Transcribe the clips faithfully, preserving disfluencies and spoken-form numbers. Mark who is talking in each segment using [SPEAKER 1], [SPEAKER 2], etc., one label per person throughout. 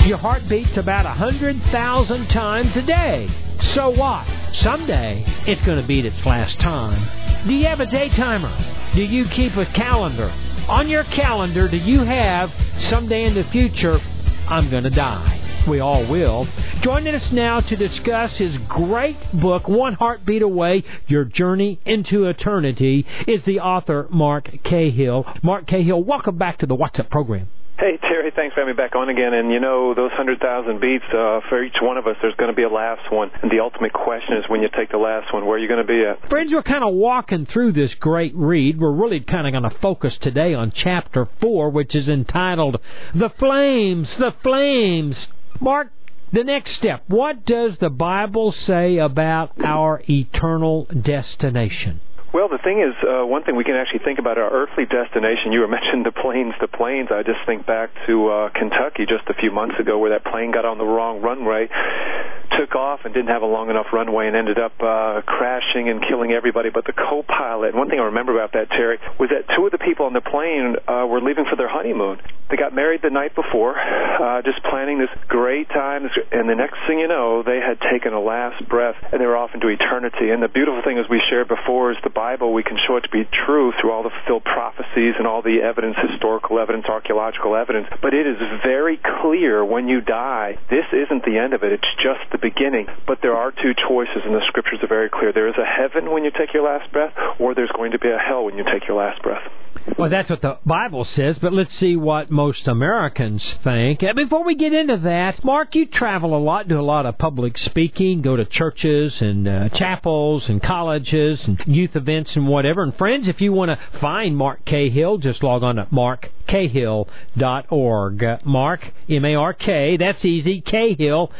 [SPEAKER 1] Your heart beats about one hundred thousand times a day. So what? Someday, it's going to beat its last time. Do you have a day timer? Do you keep a calendar? On your calendar, do you have, someday in the future, I'm going to die? We all will. Joining us now to discuss his great book, One Heartbeat Away, Your Journey into Eternity, is the author, Mark Cahill. Mark Cahill, welcome back to the What's Up program.
[SPEAKER 2] Hey, Terry, thanks for having me back on again. And, you know, those one hundred thousand beats, uh, for each one of us, there's going to be a last one. And the ultimate question is when you take the last one, where are you going to be at?
[SPEAKER 1] Friends, we're kind of walking through this great read. We're really kind of going to focus today on Chapter four, which is entitled, The Flames, The Flames. Mark, the next step. What does the Bible say about our eternal destination?
[SPEAKER 2] Well, the thing is, uh, one thing we can actually think about our earthly destination. You were mentioning the planes, the planes. I just think back to uh, Kentucky just a few months ago where that plane got on the wrong runway, took off and didn't have a long enough runway and ended up uh, crashing and killing everybody but the co-pilot. And one thing I remember about that, Terry, was that two of the people on the plane uh, were leaving for their honeymoon. They got married the night before, uh, just planning this great time, and the next thing you know, they had taken a last breath and they were off into eternity. And the beautiful thing, as we shared before, is the Bible, we can show it to be true through all the fulfilled prophecies and all the evidence, historical evidence, archaeological evidence. But it is very clear when you die, this isn't the end of it. It's just the beginning. But there are two choices, and the scriptures are very clear. There is a heaven when you take your last breath, or there's going to be a hell when you take your last breath.
[SPEAKER 1] Well, that's what the Bible says, but let's see what most Americans think. And before we get into that, Mark, you travel a lot, do a lot of public speaking, go to churches and uh, chapels and colleges and youth events and whatever. And friends, if you want to find Mark Cahill, just log on to mark cahill dot org. Mark, M A R K, that's easy, Cahill,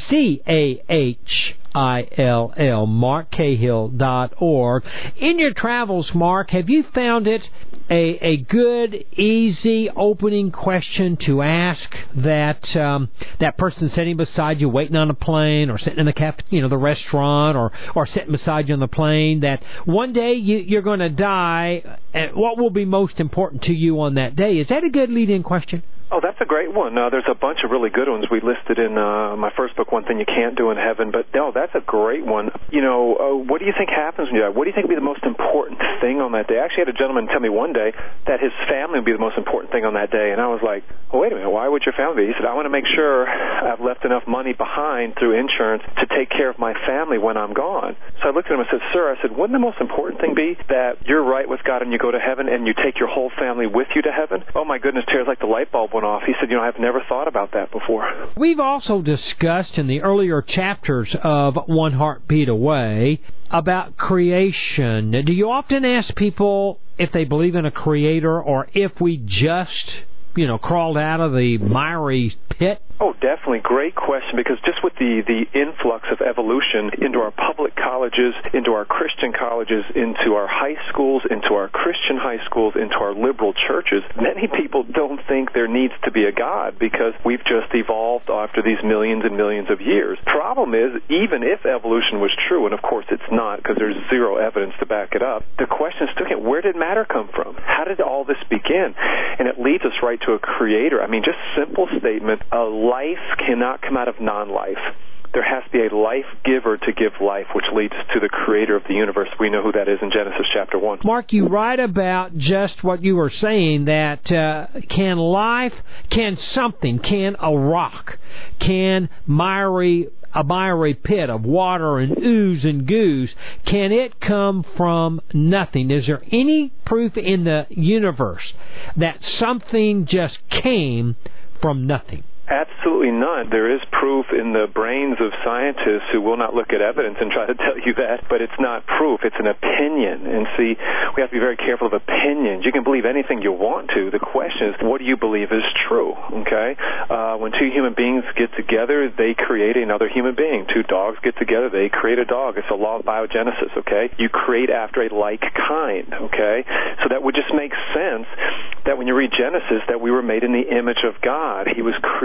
[SPEAKER 1] C A H I L L, mark cahill dot org. In your travels, Mark, have you found it a, a good, easy opening question to ask that um, that person sitting beside you, waiting on a plane, or sitting in the cafe, you know, the restaurant, or or sitting beside you on the plane, that one day you, you're going to die? And what will be most important to you on that day? Is that a good lead-in question?
[SPEAKER 2] Oh, that's a great one. Uh, there's a bunch of really good ones we listed in uh, my first book, One Thing You Can't Do in Heaven. But, no, that's a great one. You know, uh, what do you think happens when you die? What do you think would be the most important thing on that day? I actually had a gentleman tell me one day that his family would be the most important thing on that day. And I was like, oh, wait a minute, why would your family be? He said, I want to make sure I've left enough money behind through insurance to take care of my family when I'm gone. So I looked at him and said, sir, I said, wouldn't the most important thing be that you're right with God and you go to heaven and you take your whole family with you to heaven? Oh, my goodness, Terry, it's like the light bulb went off. He said, you know, I've never thought about that before.
[SPEAKER 1] We've also discussed in the earlier chapters of One Heartbeat Away about creation. Do you often ask people if they believe in a creator, or if we just, you know, crawled out of the miry pit?
[SPEAKER 2] Oh, definitely. Great question, because just with the, the influx of evolution into our public colleges, into our Christian colleges, into our high schools, into our Christian high schools, into our liberal churches, many people don't think there needs to be a God because we've just evolved after these millions and millions of years. Problem is, even if evolution was true, and of course it's not because there's zero evidence to back it up, the question is still, where did matter come from? How did all this begin? And it leads us right to a creator. I mean, just simple statement, a life cannot come out of non-life. There has to be a life giver to give life, which leads to the creator of the universe. We know who that is in Genesis chapter one.
[SPEAKER 1] Mark, you write about just what you were saying, that uh, can life, can something, can a rock, can miry, a miry pit of water and ooze and goos, can it come from nothing? Is there any proof in the universe that something just came from nothing?
[SPEAKER 2] Absolutely none. There is proof in the brains of scientists who will not look at evidence and try to tell you that, but it's not proof. It's an opinion. And see, we have to be very careful of opinions. You can believe anything you want to. The question is, what do you believe is true? Okay? Uh, when two human beings get together, they create another human being. Two dogs get together, they create a dog. It's a law of biogenesis, okay? You create after a like kind, okay? So that would just make sense that when you read Genesis, that we were made in the image of God. He was creating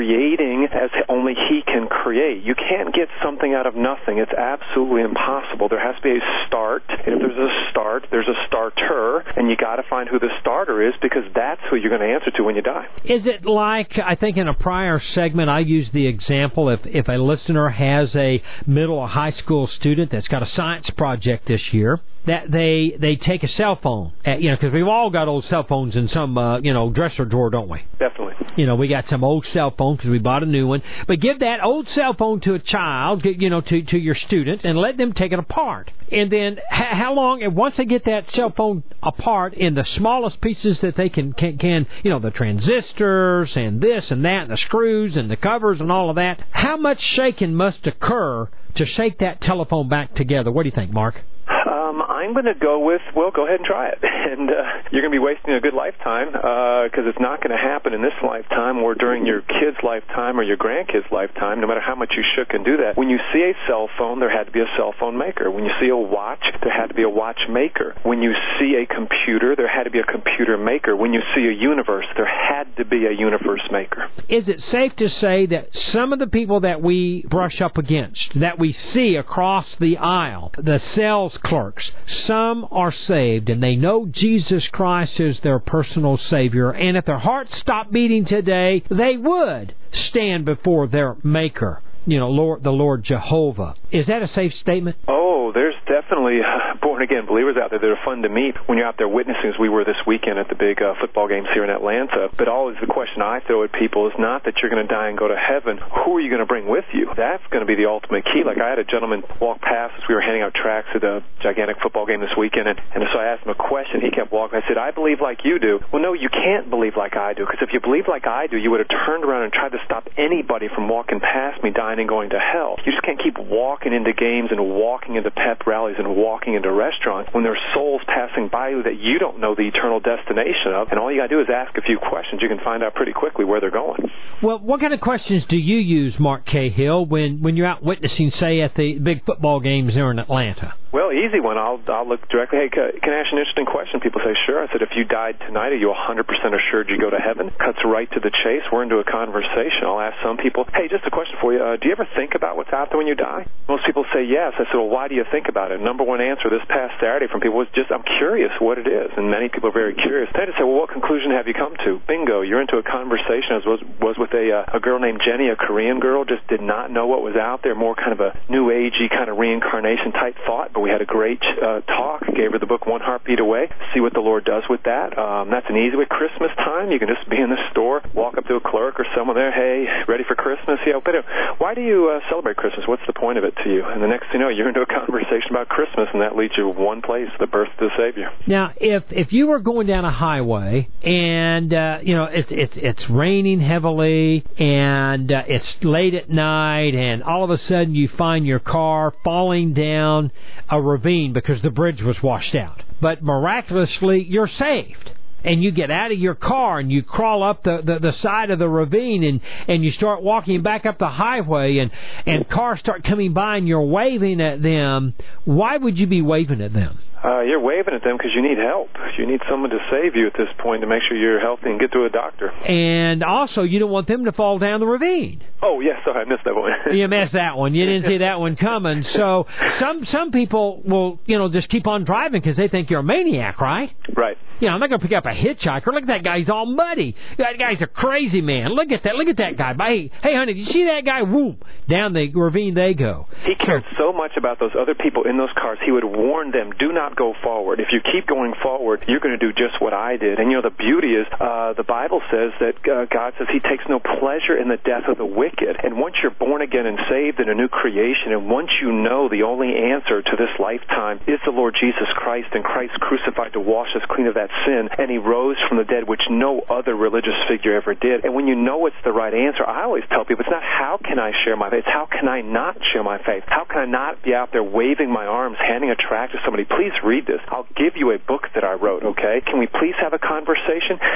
[SPEAKER 2] creating as only He can create. You can't get something out of nothing. It's absolutely impossible. There has to be a start. And if there's a start, there's a starter, and you got to find who the starter is, because that's who you're going to answer to when you die.
[SPEAKER 1] Is it like, I think in a prior segment I used the example, if, if a listener has a middle or high school student that's got a science project this year, that they they take a cell phone, uh, you know, because we've all got old cell phones in some, uh, you know, dresser drawer, don't we?
[SPEAKER 2] Definitely.
[SPEAKER 1] You know, we got some old cell phone because we bought a new one. But give that old cell phone to a child, you know, to, to your student, and let them take it apart. And then ha- how long, and once they get that cell phone apart in the smallest pieces that they can, can, can, you know, the transistors and this and that and the screws and the covers and all of that, how much shaking must occur to shake that telephone back together? What do you think, Mark?
[SPEAKER 2] Um, I'm going to go with, well, go ahead and try it. And uh, you're going to be wasting a good lifetime because uh, it's not going to happen in this lifetime or during your kid's lifetime or your grandkid's lifetime, no matter how much you shook and do that. When you see a cell phone, there had to be a cell phone maker. When you see a watch, there had to be a watch maker. When you see a computer, there had to be a computer maker. When you see a universe, there had to be a universe maker.
[SPEAKER 1] Is it safe to say that some of the people that we brush up against, that we see across the aisle, the sales clerks, some are saved and they know Jesus Christ is their personal Savior, and if their hearts stopped beating today, they would stand before their Maker, you know, Lord, the Lord Jehovah. Is that a safe statement?
[SPEAKER 2] Oh, there's definitely born-again believers out there that are fun to meet when you're out there witnessing, as we were this weekend at the big uh, football games here in Atlanta. But always the question I throw at people is not that you're going to die and go to heaven. Who are you going to bring with you? That's going to be the ultimate key. Like I had a gentleman walk past as we were handing out tracts at a gigantic football game this weekend, and, and so I asked him a question. He kept walking. I said, I believe like you do. Well, no, you can't believe like I do, because if you believe like I do, you would have turned around and tried to stop anybody from walking past me, dying and going to hell. You just can't keep walking into games and walking into pep rallies and walking into restaurants when there's souls passing by you that you don't know the eternal destination of, and all you got to do is ask a few questions. You can find out pretty quickly where they're going.
[SPEAKER 1] Well, what kind of questions do you use, Mark Cahill, when, when you're out witnessing, say, at the big football games here in Atlanta?
[SPEAKER 2] Well, easy one. I'll I'll look directly. Hey, can I ask you an interesting question? People say, sure. I said, if you died tonight, are you one hundred percent assured you go to heaven? Cuts right to the chase. We're into a conversation. I'll ask some people, hey, just a question for you. Uh, do you ever think about what's out there when you die? Most people say yes. I said, well, why do you think about it? Number one answer this past Saturday from people was just, I'm curious what it is. And many people are very curious. Then I just say, well, what conclusion have you come to? Bingo. You're into a conversation. I was, was with a, uh, a girl named Jenny, a Korean girl, just did not know what was out there. More kind of a new agey kind of reincarnation type thought, but we had a great uh, talk. Gave her the book One Heartbeat Away. See what the Lord does with that. Um, that's an easy way. Christmas time, you can just be in the store, walk up to a clerk or someone there, hey, ready for Christmas? Yeah, but why do you uh, celebrate Christmas? What's the point of it to you? And the next thing you know, you're into a conversation about Christmas, and that leads you to one place, the birth of the Savior.
[SPEAKER 1] Now, if if you were going down a highway and uh, you know it's it's it's raining heavily and uh, it's late at night, and all of a sudden you find your car falling down a ravine because the bridge was washed out, but miraculously you're saved, and you get out of your car and you crawl up the, the, the side of the ravine and, and you start walking back up the highway, and, and cars start coming by and you're waving at them. Why would you be waving at them?
[SPEAKER 2] Uh, you're waving at them because you need help. You need someone to save you at this point to make sure you're healthy and get to a doctor.
[SPEAKER 1] And also, you don't want them to fall down the ravine.
[SPEAKER 2] Oh, yes, sorry, I missed that one.
[SPEAKER 1] You missed that one. You didn't see that one coming. So some some people will, you know, just keep on driving because they think you're a maniac, right?
[SPEAKER 2] Right.
[SPEAKER 1] You know, I'm not going to pick up a hitchhiker. Look at that guy. He's all muddy. That guy's a crazy man. Look at that. Look at that guy. Hey, hey honey, did you see that guy? Whoop. Down the ravine they go.
[SPEAKER 2] He cared so much about those other people in those cars, he would warn them, do not go forward. If you keep going forward, you're going to do just what I did. And, you know, the beauty is uh, the Bible says that uh, God says he takes no pleasure in the death of the wicked. And once you're born again and saved in a new creation, and once you know the only answer to this lifetime is the Lord Jesus Christ, and Christ crucified to wash us clean of that sin, and he rose from the dead, which no other religious figure ever did. And when you know it's the right answer, I always tell people, it's not how can I share my faith, it's how can I not share my faith? How can I not be out there waving my arms, handing a tract to somebody? Please read this. I'll give you a book that I wrote, okay? Can we please have a conversation? Is every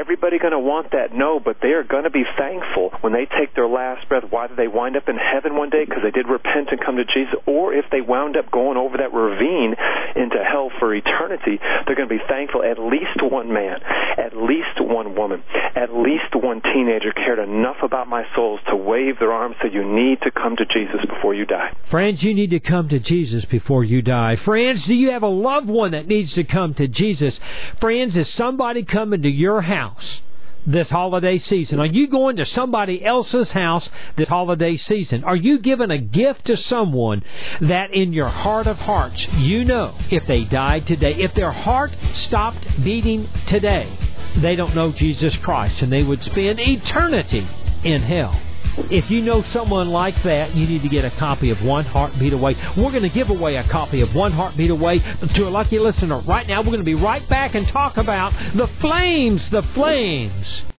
[SPEAKER 2] everybody going to want that? No, but they are going to be thankful when they take their last breath, whether they wind up in heaven one day because they did repent and come to Jesus, or if they wound up going over that ravine into hell for eternity, they're going to be thankful at least one man, at least one woman, at least one teenager cared enough about my souls to wave their arms and say, you need to come to Jesus before you die.
[SPEAKER 1] Friends, you need to come to Jesus before you die. Friends, do you have a loved one that needs to come to Jesus? Friends, is somebody coming to your house this holiday season? Are you going to somebody else's house this holiday season? Are you giving a gift to someone that in your heart of hearts, you know if they died today, if their heart stopped beating today, they don't know Jesus Christ and they would spend eternity in hell? If you know someone like that, you need to get a copy of One Heartbeat Away. We're going to give away a copy of One Heartbeat Away to a lucky listener. Right now, we're going to be right back and talk about the flames, the flames.